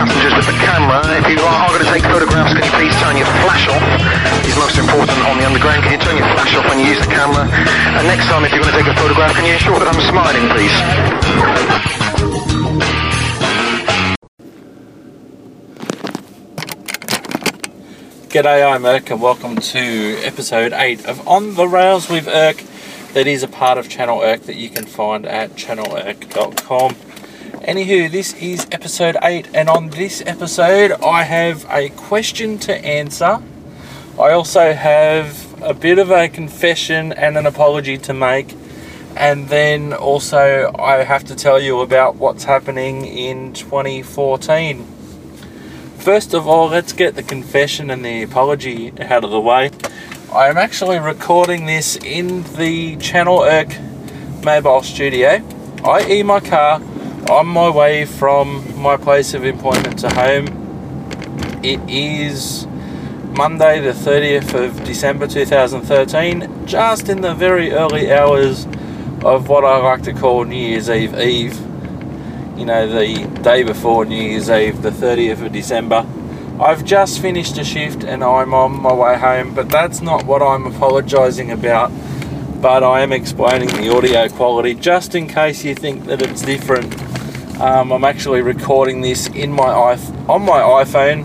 passengers with the camera. If you are going to take photographs, can you please turn your flash off? It's most important on the underground. Can you turn your flash off when you use the camera? And next time, if you're going to take a photograph, can you ensure that I'm smiling, please? G'day, I'm Irk and welcome to episode 8 of On The Rails with Irk. That is a part of Channel Irk that you can find at channelirk.com. Anywho, this is episode 8, and on this episode I have a question to answer. I also have a bit of a confession and an apology to make, and then also I have to tell you about what's happening in 2014. First of all, let's get the confession and the apology out of the way. I'm actually recording this in the Channel Irk mobile studio, i.e. my car, on my way from my place of employment to home. It is Monday the 30th of December 2013, just in the very early hours of what I like to call New Year's Eve. You know, the day before New Year's Eve, the 30th of December. I've just finished a shift and I'm on my way home, but that's not what I'm apologising about. But I am explaining the audio quality, just in case you think that it's different. I'm actually recording this on my iPhone.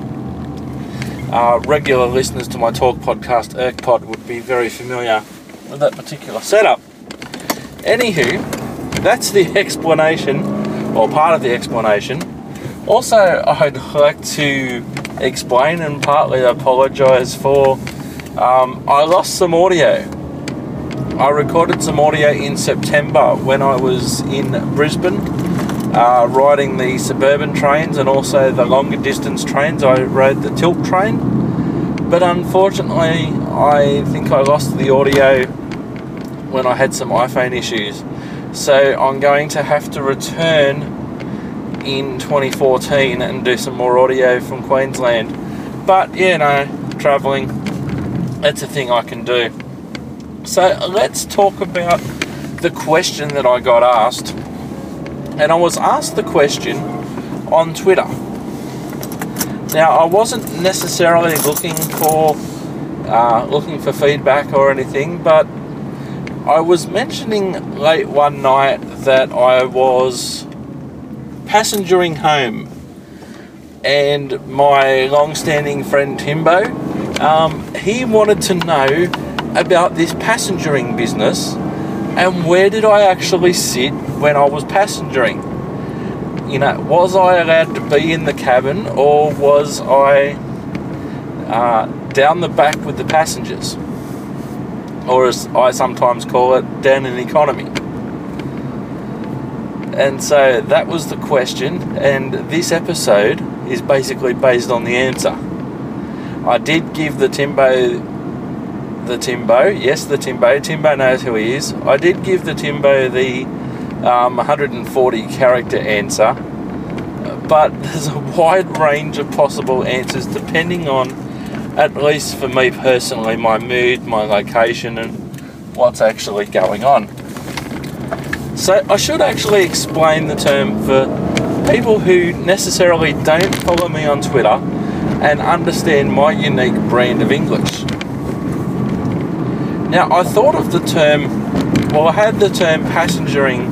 Regular listeners to my talk podcast, IrkPod, would be very familiar with that particular setup. Anywho, that's the explanation, or part of the explanation. Also, I'd like to explain and partly apologise for I lost some audio. I recorded some audio in September when I was in Brisbane, riding the suburban trains and also the longer distance trains. I rode the tilt train, but unfortunately I think I lost the audio when I had some iPhone issues. So I'm going to have to return in 2014 and do some more audio from Queensland. But you know, travelling, that's a thing I can do. So let's talk about the question that I got asked. And I was asked the question on Twitter. Now, I wasn't necessarily looking for feedback or anything, but I was mentioning late one night that I was passengering home, and my long-standing friend Timbo, he wanted to know about this passengering business and where did I actually sit when I was passengering. You know, was I allowed to be in the cabin, or was I down the back with the passengers, or as I sometimes call it, down in economy? And so that was the question, and this episode is basically based on the answer. I did give Timbo knows who he is. I did give the Timbo the 140 character answer, but there's a wide range of possible answers depending on, at least for me personally, my mood, my location, and what's actually going on. So I should actually explain the term for people who necessarily don't follow me on Twitter and understand my unique brand of English. Now, I thought of the term, I had the term passengering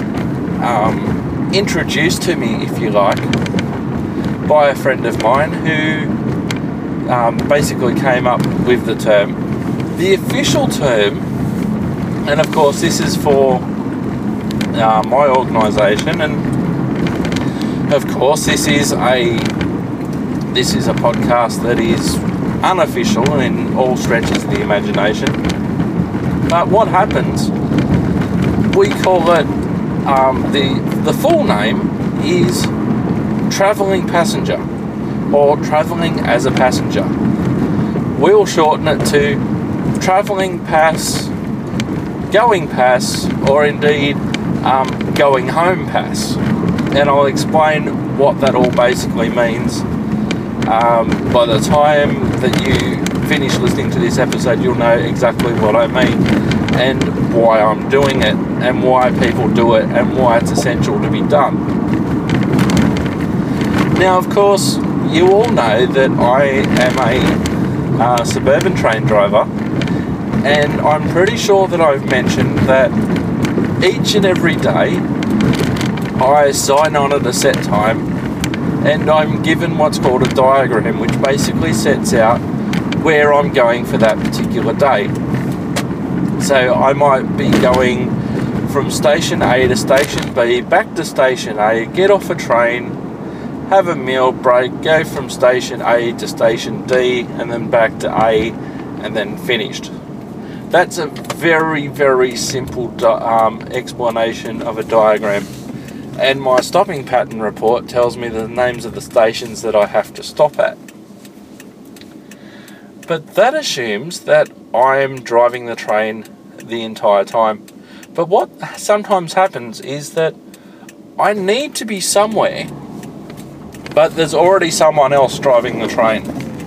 introduced to me, if you like, by a friend of mine who basically came up with the term. The official term, and of course this is for my organisation, and of course this is a podcast that is unofficial in all stretches of the imagination. But what happens, we call it, the full name is travelling passenger, or travelling as a passenger. We'll shorten it to travelling pass, going pass, or indeed going home pass. And I'll explain what that all basically means. By the time that you finish listening to this episode, you'll know exactly what I mean and why I'm doing it and why people do it and why it's essential to be done. Now, of course, you all know that I am a suburban train driver, and I'm pretty sure that I've mentioned that each and every day I sign on at a set time, and I'm given what's called a diagram, which basically sets out where I'm going for that particular day. So I might be going from station A to station B, back to station A, get off a train, have a meal break, go from station A to station D, and then back to A, and then finished. That's a very, very simple explanation of a diagram. And my stopping pattern report tells me the names of the stations that I have to stop at. But that assumes that I'm driving the train the entire time. But what sometimes happens is that I need to be somewhere, but there's already someone else driving the train.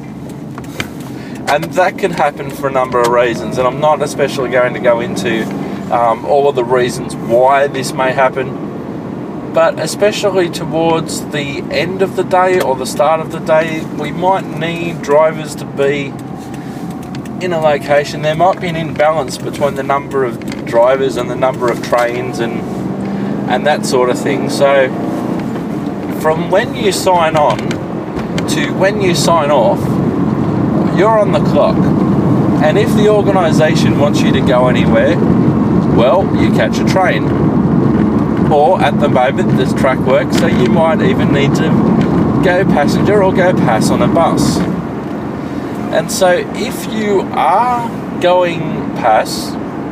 And that can happen for a number of reasons, and I'm not especially going to go into all of the reasons why this may happen, but especially towards the end of the day or the start of the day, we might need drivers to be in a location. There might be an imbalance between the number of drivers and the number of trains and that sort of thing. So from when you sign on to when you sign off, you're on the clock. And if the organisation wants you to go anywhere, well, you catch a train. Or at the moment there's track work, so you might even need to go passenger or go pass on a bus. And so if you are going pass,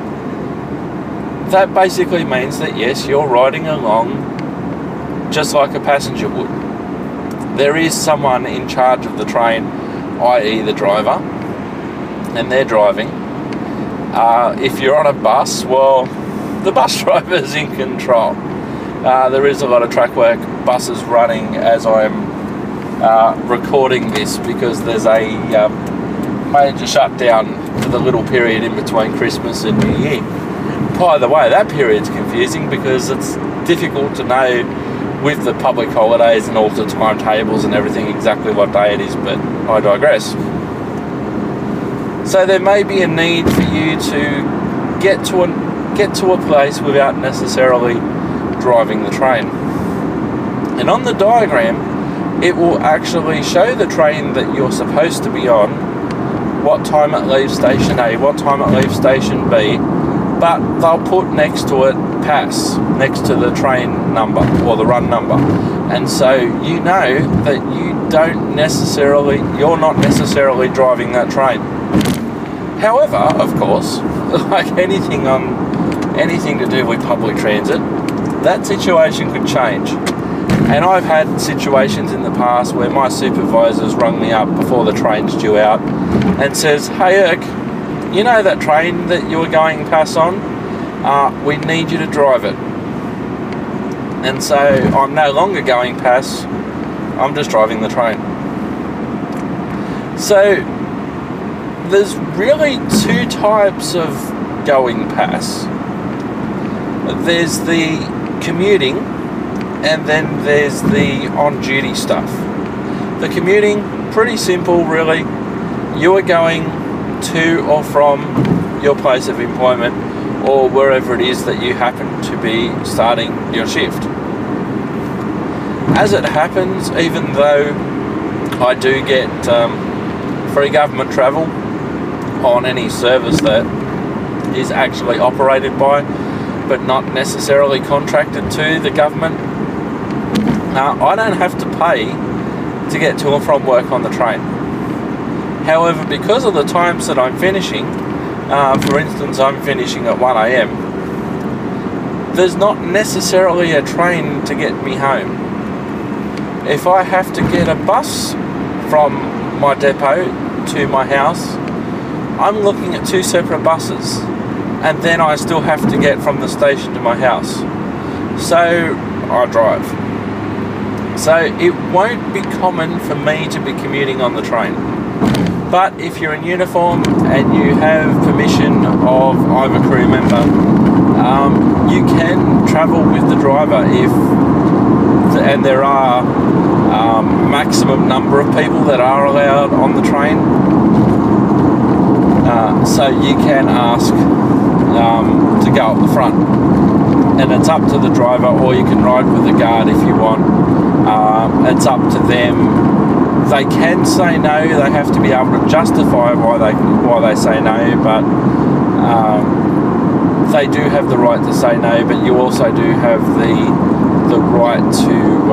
that basically means that yes, you're riding along just like a passenger would. There is someone in charge of the train, i.e. the driver, and they're driving. If you're on a bus, well, the bus driver's in control. There is a lot of track work buses running as I'm recording this, because there's a major shutdown for the little period in between Christmas and New Year. By the way, that period's confusing because it's difficult to know with the public holidays and all the timetables and everything exactly what day it is, but I digress. So there may be a need for you to get to a place without necessarily driving the train. And on the diagram, it will actually show the train that you're supposed to be on, what time it leaves station A, what time it leaves station B, but they'll put next to it pass, next to the train number or the run number. And so you know that you're not necessarily driving that train. However, of course, like anything to do with public transit, that situation could change. And I've had situations in the past where my supervisor's rung me up before the train's due out and says, "Hey Irk, you know that train that you were going past on? We need you to drive it." And so I'm no longer going past, I'm just driving the train. So there's really two types of going past. There's the commuting, and then there's the on-duty stuff. The commuting, pretty simple really. You are going to or from your place of employment or wherever it is that you happen to be starting your shift. As it happens, even though I do get free government travel on any service that is actually operated by but not necessarily contracted to the government, I don't have to pay to get to and from work on the train. However, because of the times that I'm finishing, for instance, I'm finishing at 1 a.m, there's not necessarily a train to get me home. If I have to get a bus from my depot to my house, I'm looking at two separate buses, and then I still have to get from the station to my house. So I drive. So it won't be common for me to be commuting on the train. But if you're in uniform and you have permission of either crew member, you can travel with the driver and there are maximum number of people that are allowed on the train. So you can ask to go up the front, and it's up to the driver, or you can ride with the guard if you want. It's up to them. They can say no. They have to be able to justify why they say no, but they do have the right to say no. But you also do have the right to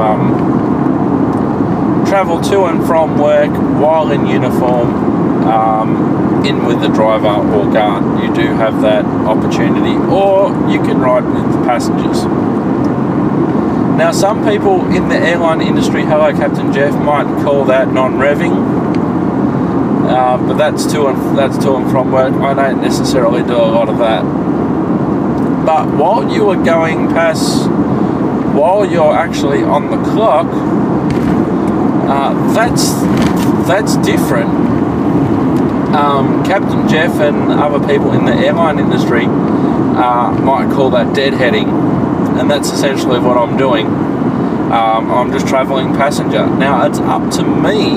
travel to and from work while in uniform, in with the driver or guard. You do have that opportunity, or you can ride with the passengers. Now, some people in the airline industry, hello Captain Jeff, might call that non-revving, but that's to and from work. I don't necessarily do a lot of that. But while you are going past, while you're actually on the clock, that's different. Captain Jeff and other people in the airline industry might call that deadheading, and that's essentially what I'm doing. I'm just travelling passenger. Now, it's up to me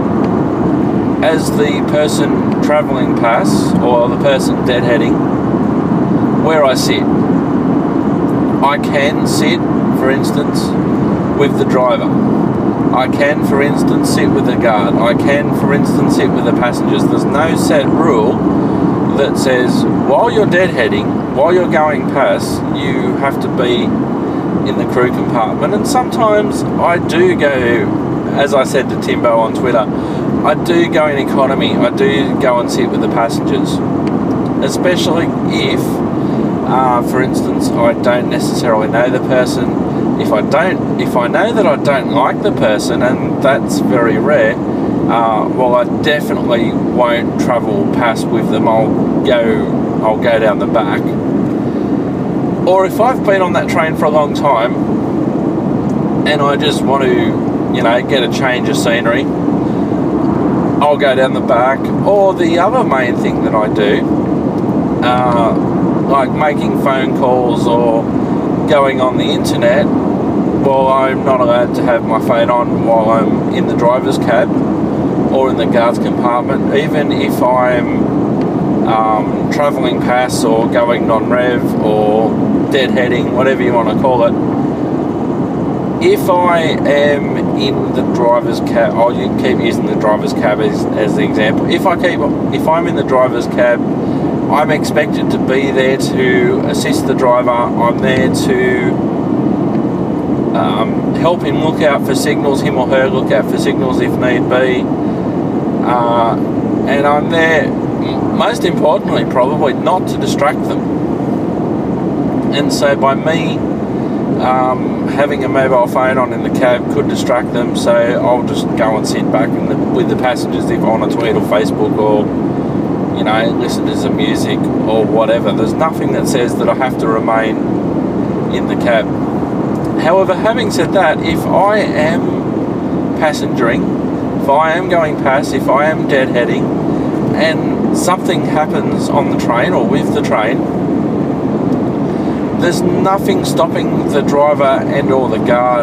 as the person travelling pass, or the person deadheading, where I sit. I can sit, for instance, with the driver. I can, for instance, sit with the guard. I can, for instance, sit with the passengers. There's no set rule that says while you're deadheading, while you're going past, you have to be in the crew compartment. And sometimes I do go, as I said to Timbo on Twitter, I do go in economy. I do go and sit with the passengers, especially if, for instance, I don't necessarily know the person. If I know that I don't like the person, and that's very rare, well, I definitely won't travel past with them. I'll go down the back. Or if I've been on that train for a long time and I just want to, get a change of scenery, I'll go down the back. Or the other main thing that I do, like making phone calls or going on the internet, well, I'm not allowed to have my phone on while I'm in the driver's cab or in the guard's compartment, even if I'm travelling past or going non-rev or deadheading, whatever you want to call it. If I am in the driver's cab, I'll keep using the driver's cab as the example. If I'm in the driver's cab, I'm expected to be there to assist the driver. I'm there to help him look out for signals, him or her look out for signals if need be. And I'm there, most importantly, probably not to distract them. And so by me having a mobile phone on in the cab could distract them, so I'll just go and sit back with the passengers if I want to tweet or Facebook or listen to some music or whatever. There's nothing that says that I have to remain in the cab. However, having said that, if I am passengering, if I am going past, if I am deadheading, and something happens on the train or with the train, there's nothing stopping the driver and or the guard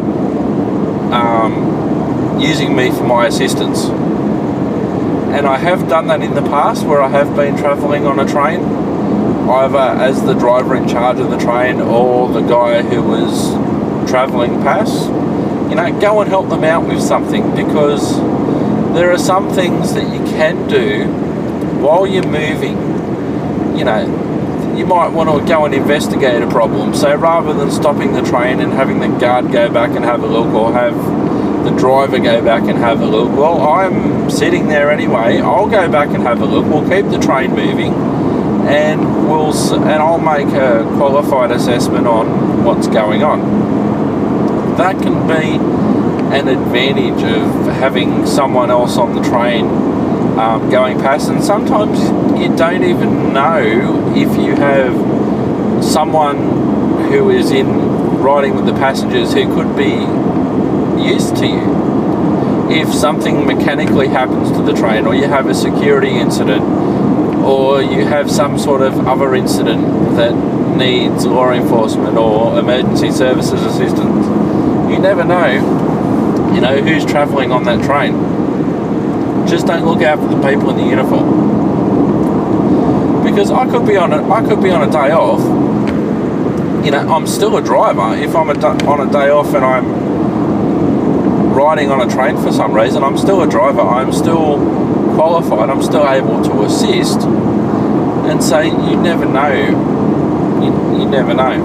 using me for my assistance. And I have done that in the past where I have been travelling on a train, either as the driver in charge of the train or the guy who was travelling past. Go and help them out with something, because there are some things that you can do while you're moving. You might want to go and investigate a problem. So rather than stopping the train and having the guard go back and have a look, or have the driver go back and have a look, well, I'm sitting there anyway. I'll go back and have a look. We'll keep the train moving, and I'll make a qualified assessment on what's going on. That can be an advantage of having someone else on the train going past, and sometimes you don't even know if you have someone who is riding with the passengers who could be use to you. If something mechanically happens to the train, or you have a security incident, or you have some sort of other incident that needs law enforcement or emergency services assistance, you never know you know, who's travelling on that train. Just don't look out for the people in the uniform. Because I could be on a day off. You know, I'm still a driver. If I'm on a day off and I'm riding on a train for some reason, I'm still a driver. I'm still qualified. I'm still able to assist. And so you never know. You never know.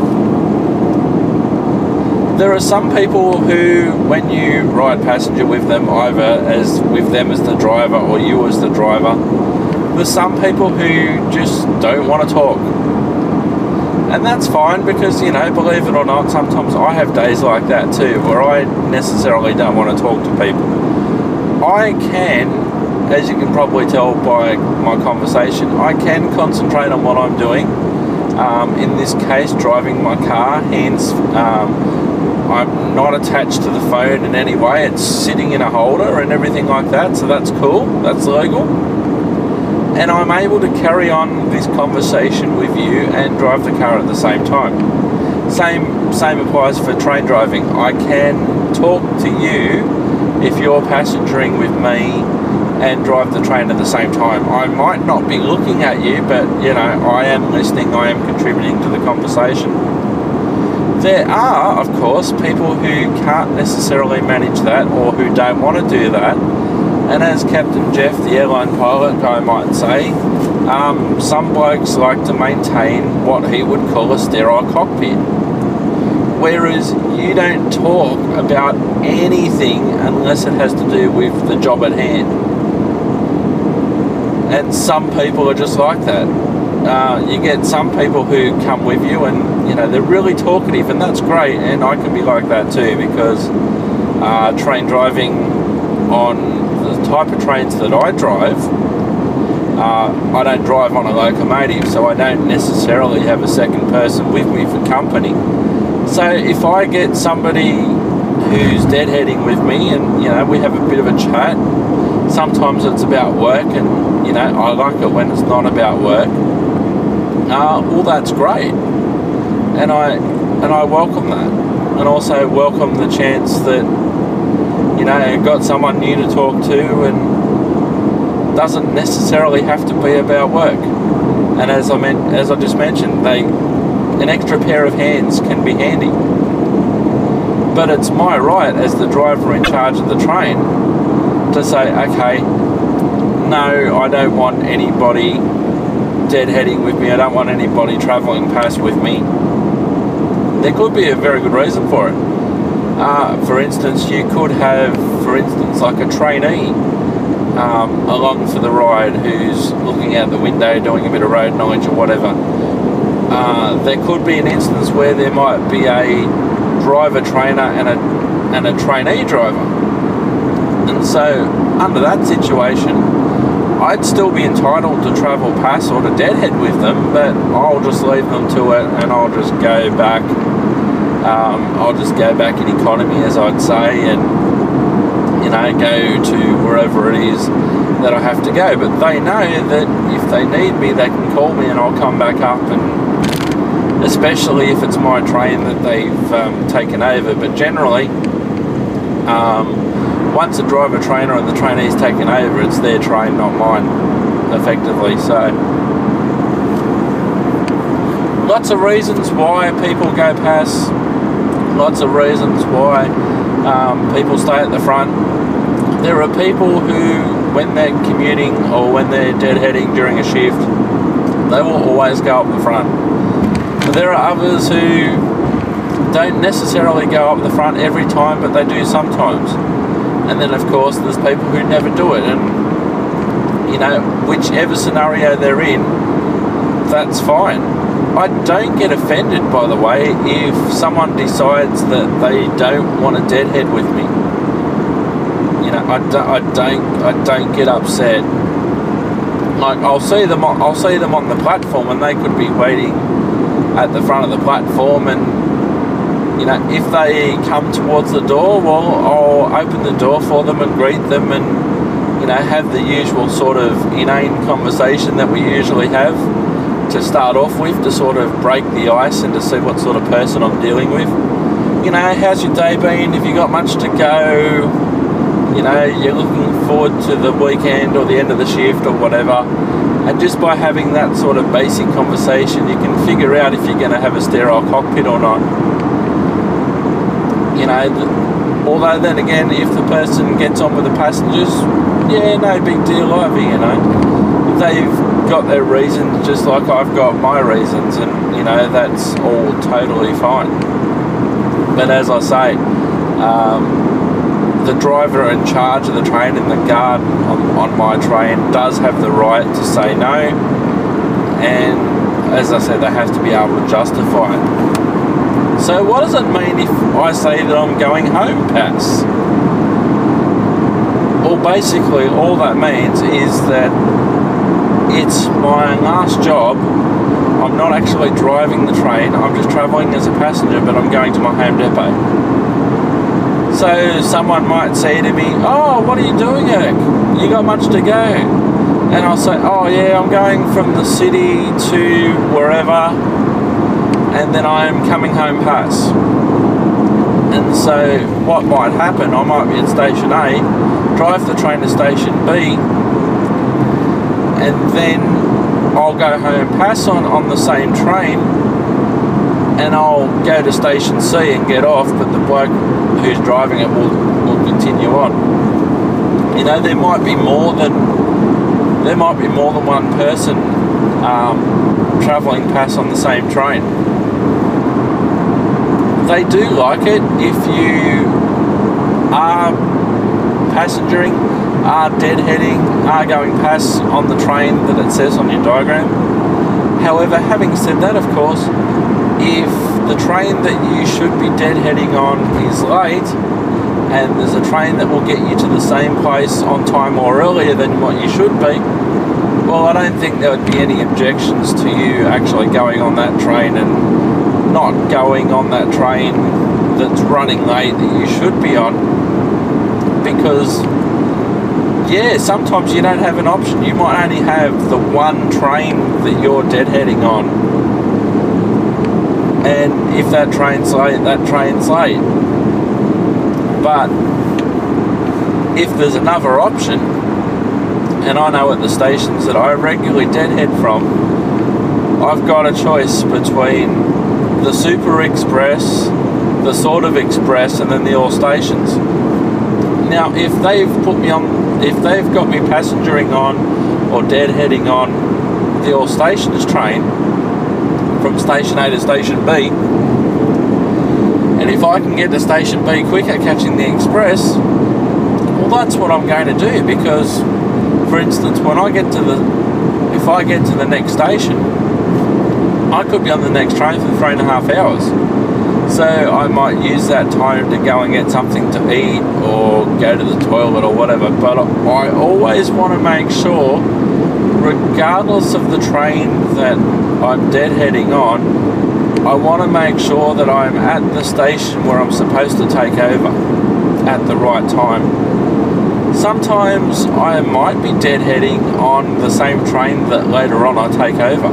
There are some people who, when you ride passenger with them, either as the driver or you as the driver, there's some people who just don't want to talk. And that's fine because, you know, believe it or not, sometimes I have days like that too, where I necessarily don't want to talk to people. I can, as you can probably tell by my conversation, I can concentrate on what I'm doing. In this case, driving my car, hence I'm not attached to the phone in any way. It's sitting in a holder and everything like that, so that's cool, that's legal. And I'm able to carry on this conversation with you and drive the car at the same time. Same applies for train driving. I can talk to you if you're passengering with me and drive the train at the same time. I might not be looking at you, but, you know, I am listening, I am contributing to the conversation. There are, of course, people who can't necessarily manage that or who don't want to do that. And as Captain Jeff, the airline pilot guy, might say, some blokes like to maintain what he would call a sterile cockpit. Whereas you don't talk about anything unless it has to do with the job at hand. And some people are just like that. You get some people who come with you and, you know, they're really talkative, and that's great, and I can be like that too, because train driving on the type of trains that I drive, I don't drive on a locomotive, so I don't necessarily have a second person with me for company. So if I get somebody who's deadheading with me and, you know, we have a bit of a chat, sometimes it's about work, and, you know, I like it when it's not about work. Well, that's great, and I welcome that, and also welcome the chance that, you know, I've got someone new to talk to, and doesn't necessarily have to be about work. And as I just mentioned, an extra pair of hands can be handy. But it's my right as the driver in charge of the train to say, okay, no, I don't want anybody deadheading with me. I don't want anybody travelling past with me. There could be a very good reason for it. For instance, you could have, like a trainee along for the ride who's looking out the window doing a bit of road knowledge or whatever. There could be an instance where there might be a driver trainer and a trainee driver. And so under that situation, I'd still be entitled to travel past or to deadhead with them, but I'll just leave them to it, and I'll just go back. I'll just go back in economy, as I'd say, and, you know, go to wherever it is that I have to go. But they know that if they need me, they can call me, and I'll come back up, and especially if it's my train that they've taken over. But generally, once a driver trainer and the trainee's taken over, it's their train, not mine, effectively. So lots of reasons why people go past, lots of reasons why people stay at the front. There are people who, when they're commuting or when they're deadheading during a shift, they will always go up the front. But there are others who don't necessarily go up the front every time, but they do sometimes. And then, of course, there's people who never do it. And, you know, whichever scenario they're in, that's fine. I don't get offended, by the way, if someone decides that they don't want to deadhead with me. You know, I don't get upset. Like, I'll see them on the platform, and they could be waiting at the front of the platform, and, you know, if they come towards the door, well, I'll open the door for them and greet them, and, you know, have the usual sort of inane conversation that we usually have to start off with, to sort of break the ice and to see what sort of person I'm dealing with. you know, how's your day been? Have you got much to go? You know, you're looking forward to the weekend or the end of the shift or whatever. And just by having that sort of basic conversation, you can figure out if you're going to have a sterile cockpit or not. You know, although then again, if the person gets on with the passengers, yeah, no big deal either, you know. They've got their reasons just like I've got my reasons, and, you know, that's all totally fine. But as I say, the driver in charge of the train and the guard on my train does have the right to say no, and as I said, they have to be able to justify it. So what does it mean if I say that I'm going home pass? Well, basically all that means is that it's my last job. I'm not actually driving the train, I'm just travelling as a passenger, but I'm going to my home depot. So someone might say to me, oh, what are you doing, Eric? You got much to go? And I'll say, oh yeah, I'm going from the city to wherever, and then I'm coming home pass. And so what might happen, I might be at station A, drive the train to station B, and then I'll go home pass on the same train, and I'll go to station C and get off, but the bloke who's driving it will continue on. You know, there might be more than one person travelling past on the same train. They do like it if you are passengering, are deadheading, are going past on the train that it says on your diagram. However, having said that, of course, if the train that you should be deadheading on is late, and there's a train that will get you to the same place on time or earlier than what you should be, well, I don't think there would be any objections to you actually going on that train and not going on that train that's running late that you should be on, because yeah, sometimes you don't have an option. You might only have the one train that you're deadheading on, and if that train's late, that train's late. But if there's another option, and I know at the stations that I regularly deadhead from, I've got a choice between the Super Express, the Sort of Express, and then the All Stations. Now, if they've got me passengering on or deadheading on the All Stations train from station A to station B, and if I can get to station B quicker catching the Express, well, that's what I'm going to do, because, for instance, if I get to the next station, I could be on the next train for 3.5 hours. So I might use that time to go and get something to eat or go to the toilet or whatever. But I always want to make sure, regardless of the train that I'm deadheading on, I want to make sure that I'm at the station where I'm supposed to take over at the right time. Sometimes I might be deadheading on the same train that later on I take over.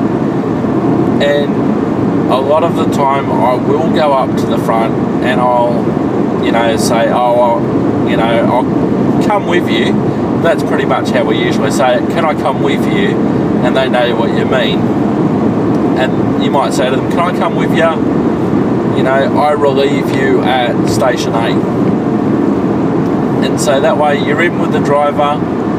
And a lot of the time I will go up to the front and I'll, you know, say, I'll come with you. That's pretty much how we usually say it. Can I come with you? And they know what you mean. And you might say to them, can I come with you? You know, I relieve you at station A. And so that way you're in with the driver.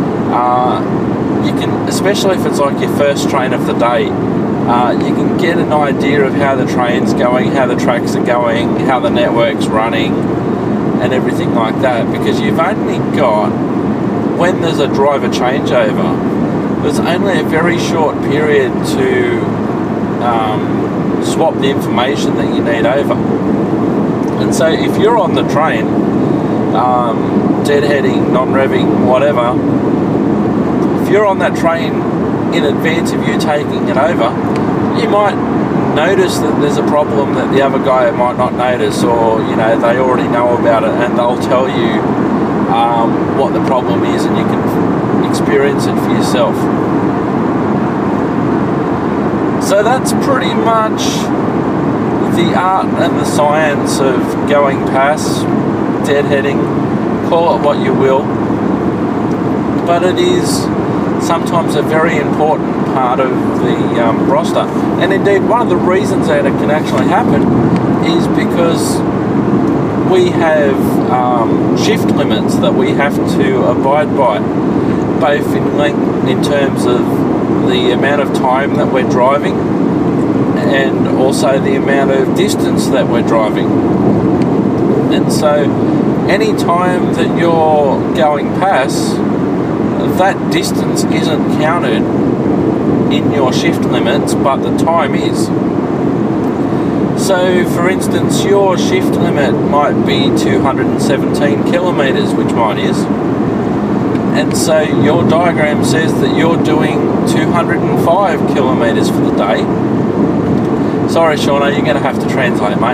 You can, especially if it's like your first train of the day, you can get an idea of how the train's going, how the tracks are going, how the network's running, and everything like that, because you've only got, when there's a driver changeover, there's only a very short period to swap the information that you need over. And so if you're on the train, deadheading, non-revving, whatever, if you're on that train in advance of you taking it over, you might notice that there's a problem that the other guy might not notice, or, you know, they already know about it and they'll tell you what the problem is, and you can experience it for yourself. So that's pretty much the art and the science of going past, deadheading, call it what you will, but it is sometimes a very important part of the roster. And indeed, one of the reasons that it can actually happen is because we have shift limits that we have to abide by, both in length, in terms of the amount of time that we're driving, and also the amount of distance that we're driving. And so any time that you're going past, that distance isn't counted in your shift limits, but the time is. So for instance, your shift limit might be 217 kilometres, which mine is, and so your diagram says that you're doing 205 kilometres for the day. Sorry, Shauna, you're going to have to translate, mate.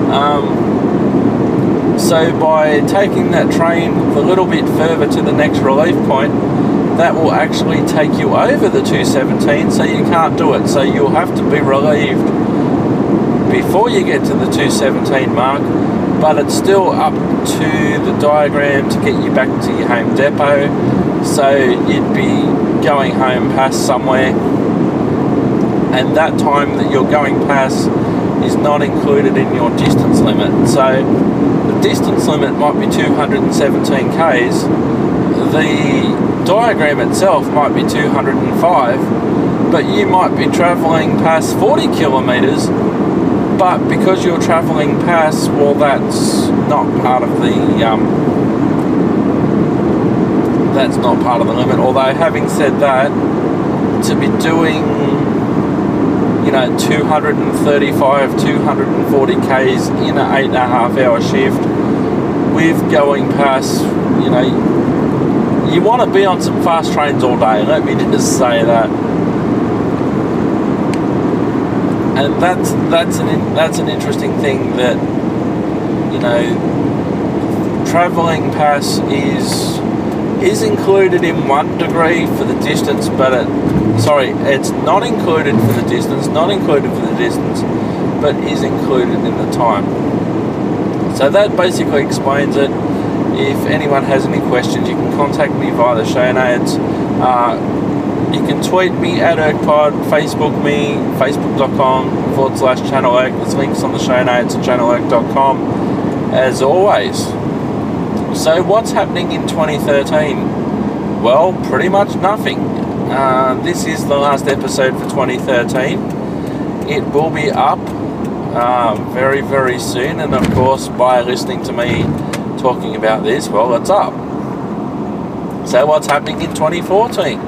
So by taking that train a little bit further to the next relief point, that will actually take you over the 217, so you can't do it. So you'll have to be relieved before you get to the 217 mark, but it's still up to the diagram to get you back to your home depot. So you'd be going home past somewhere, and that time that you're going past is not included in your distance limit. So the distance limit might be 217 k's, the diagram itself might be 205, but you might be travelling past 40 kilometres, but because you're travelling past, well, that's not part of the limit. Although having said that, to be doing 235, 240 k's in an 8.5 hour shift with going past, you want to be on some fast trains all day, let me just say that. And that's an interesting thing, that travelling past is included in 1 degree for the distance, but it's not included for the distance, but is included in the time. So that basically explains it. If anyone has any questions, you can contact me via the show notes. You can tweet me at ErkPod, Facebook me, facebook.com/Channel Erk. There's links on the show notes at channelerk.com, as always. So what's happening in 2013? Well, pretty much nothing. This is the last episode for 2013. It will be up very, very soon, and of course, by listening to me talking about this, well, it's up. So what's happening in 2014?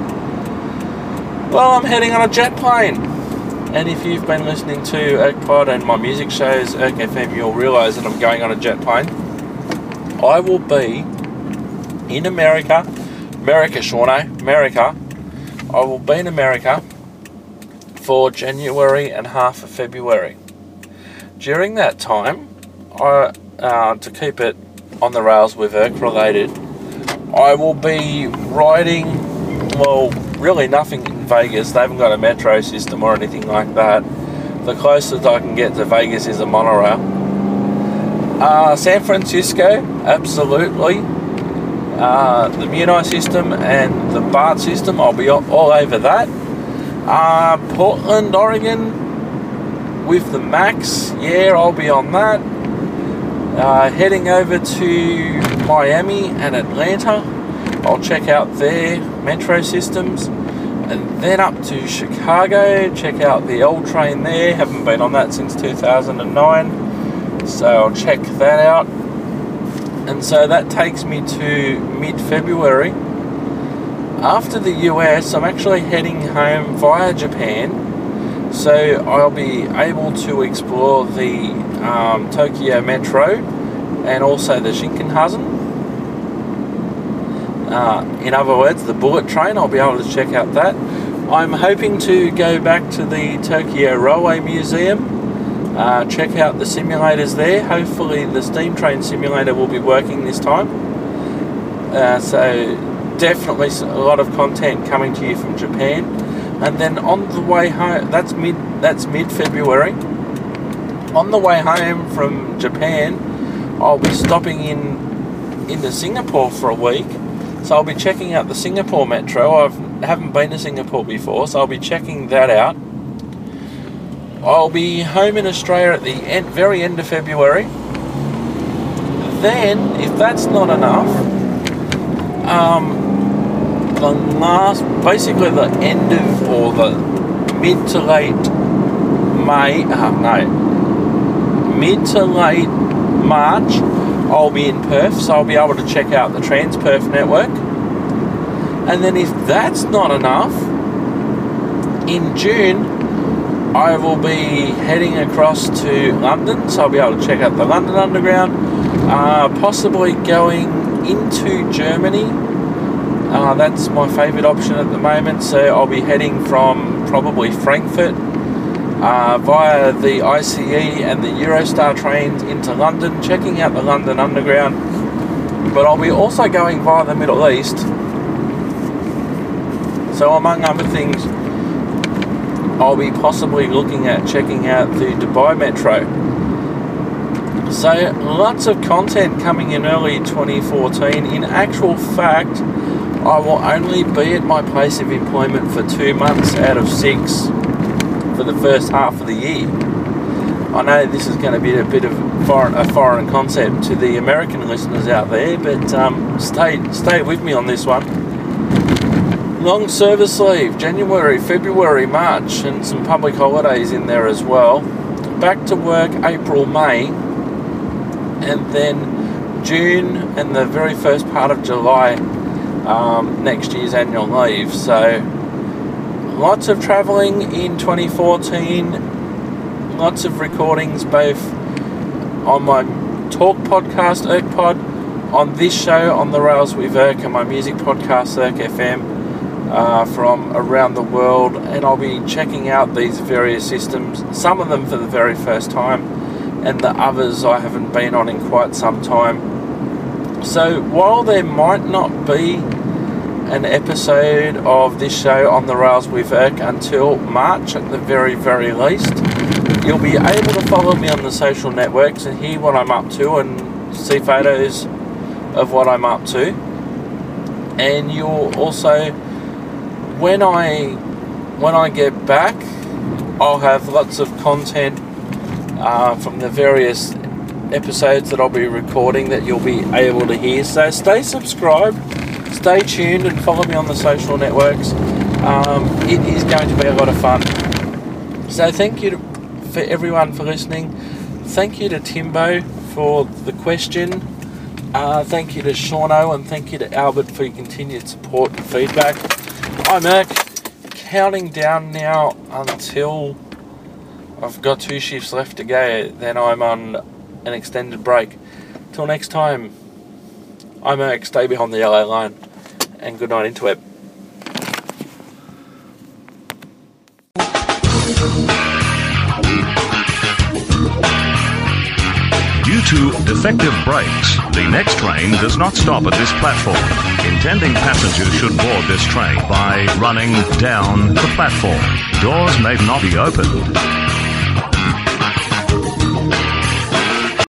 Well, I'm heading on a jet plane, and if you've been listening to ErkPod and my music shows, Erk FM, you'll realise that I'm going on a jet plane. I will be in America, America. I will be in America for January and half of February. During that time, to keep it on the rails with Erk related, I will be riding, well, really nothing in Vegas. They haven't got a metro system or anything like that. The closest I can get to Vegas is a monorail. San Francisco, absolutely. The Muni system and the BART system, I'll be all over that. Portland, Oregon, with the MAX, yeah, I'll be on that. Heading over to Miami and Atlanta, I'll check out their metro systems, and then up to Chicago, check out the L train there. Haven't been on that since 2009, so I'll check that out. And so that takes me to mid-February. After the US, I'm actually heading home via Japan, so I'll be able to explore the Tokyo Metro and also the Shinkansen. In other words, the bullet train, I'll be able to check out that. I'm hoping to go back to the Tokyo Railway Museum, check out the simulators there. Hopefully the steam train simulator will be working this time. So definitely a lot of content coming to you from Japan. And then on the way home, that's mid-February. on the way home from Japan, I'll be stopping into Singapore for a week. So I'll be checking out the Singapore Metro. I haven't been to Singapore before, so I'll be checking that out. I'll be home in Australia at the very end of February. Then, if that's not enough, basically the end of, or the mid to late mid to late March, I'll be in Perth, so I'll be able to check out the Trans-Perth network. And then if that's not enough, in June, I will be heading across to London, so I'll be able to check out the London Underground, possibly going into Germany. That's my favourite option at the moment, so I'll be heading from probably Frankfurt via the ICE and the Eurostar trains into London, checking out the London Underground. But I'll be also going via the Middle East. So among other things, I'll be possibly looking at checking out the Dubai Metro. So lots of content coming in early 2014. In actual fact, I will only be at my place of employment for 2 months out of 6 for the first half of the year. I know this is going to be a bit of a foreign concept to the American listeners out there, but stay with me on this one. Long service leave, January, February, March, and some public holidays in there as well. Back to work April, May, and then June and the very first part of July, next year's annual leave. So lots of travelling in 2014, lots of recordings both on my talk podcast, ErkPod, on this show, On the Rails with Erk, and my music podcast, Erk FM, from around the world. And I'll be checking out these various systems, some of them for the very first time, and the others I haven't been on in quite some time. So while there might not be an episode of this show On the Rails with Erk until March at the very, very least, you'll be able to follow me on the social networks and hear what I'm up to and see photos of what I'm up to. And you'll also, when I get back, I'll have lots of content from the various episodes that I'll be recording that you'll be able to hear. So stay subscribed, stay tuned, and follow me on the social networks. It is going to be a lot of fun. So thank you for everyone for listening. Thank you to Timbo for the question. Thank you to Shauno, and thank you to Albert for your continued support and feedback. I'm Erk, counting down now until I've got 2 shifts left to go, then I'm on an extended break. Till next time, I'm Erk, stay behind the yellow line, and good night, Interweb. Due to defective brakes, the next train does not stop at this platform. Intending passengers should board this train by running down the platform. Doors may not be opened.